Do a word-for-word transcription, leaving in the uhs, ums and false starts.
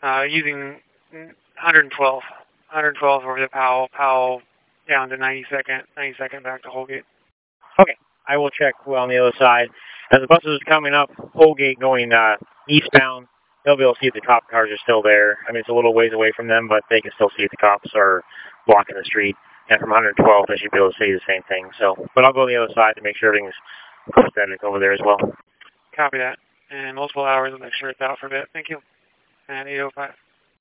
Uh, using one twelve. one twelve over the Powell. Powell down to ninety-second. ninety-second back to Holgate. Okay. I will check well on the other side. As the buses are coming up, Holgate going uh, eastbound, they'll be able to see if the cop cars are still there. I mean, it's a little ways away from them, but they can still see if the cops are blocking the street. And from one twelve, they should be able to see the same thing. So, but I'll go on the other side to make sure everything's copacetic over there as well. Copy that. And multiple hours, I'll make sure it's out for a bit. Thank you. And eight oh five.